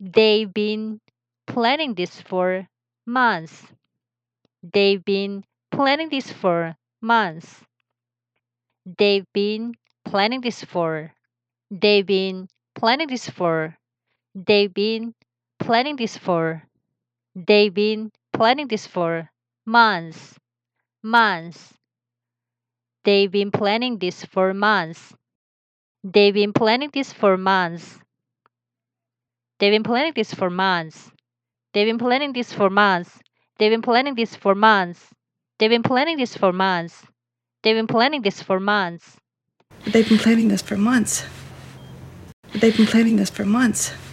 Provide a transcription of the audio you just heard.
They've been planning this for months. They've been planning this for months. They've been planning this for. They've been planning this for. They've been planning this for. They've been planning this for months. Months. They've been planning this for months. They've been planning this for months. They've been planning this for months. They've been planning this for months. They've been planning this for months. They've been planning this for months. They've been planning this for months. They've been planning this for months. They've been planning this for months.